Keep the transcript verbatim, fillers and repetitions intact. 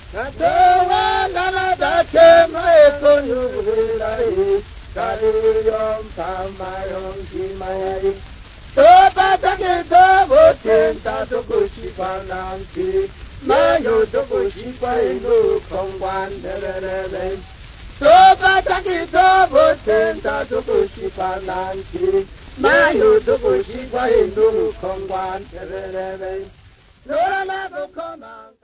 Katowa lana dake maeko nyuhulai Kariyom samayom kimayari Toba take tobo tenta tokushi pananki Mayo tokushi painu kongwan dererebe Toba take tobo tenta tokushi pananki Mayo tokushi painu kongwan dererebe Lora na go koma